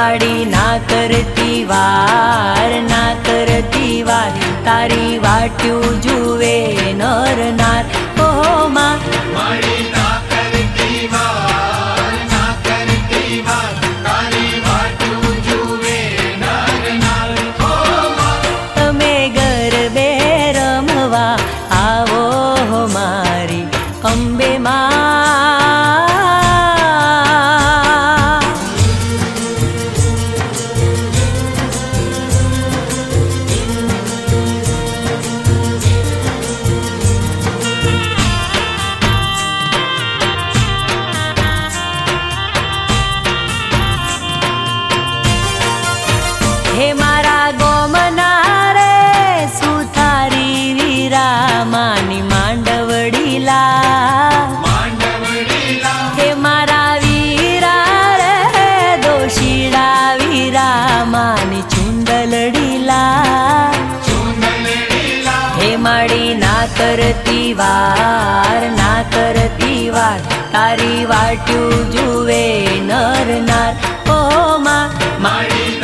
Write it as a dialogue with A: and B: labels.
A: માડી ના કરતી વાર, ના કરતી વાર, તારી વાટ્યું જુએ નર નાર. ઓ માં
B: માડી ના કરતી વાર, ના કરતી વાર, તારી વાટ્યું જુએ નર નાર. ઓ માં
A: તમે ગરબે રમવા આવો મારી અંબે માં. હે મારા ગોમના રે સુથારી વીરા માની માંડવડીલા.
B: માંડવડીલા
A: હે મારા વીરા રે દોશીડા વીરા માની ચુંદલડીલા.
B: ચુંદલડીલા
A: હે માડી ના કરતી વાર, ના કરતી વાર, તારી વાટ્યું જુએ નર નાર. ઓ માં
B: માડી